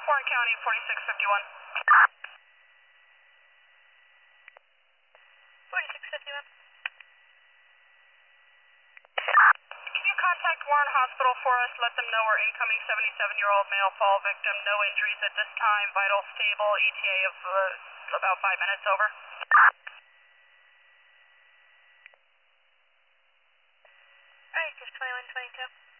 Warren County, 4651. 4651. Can you contact Warren Hospital for us? Let them know we're incoming 77-year-old male fall victim. No injuries at this time. Vital stable. ETA of about 5 minutes. Over. Alright, just 2122.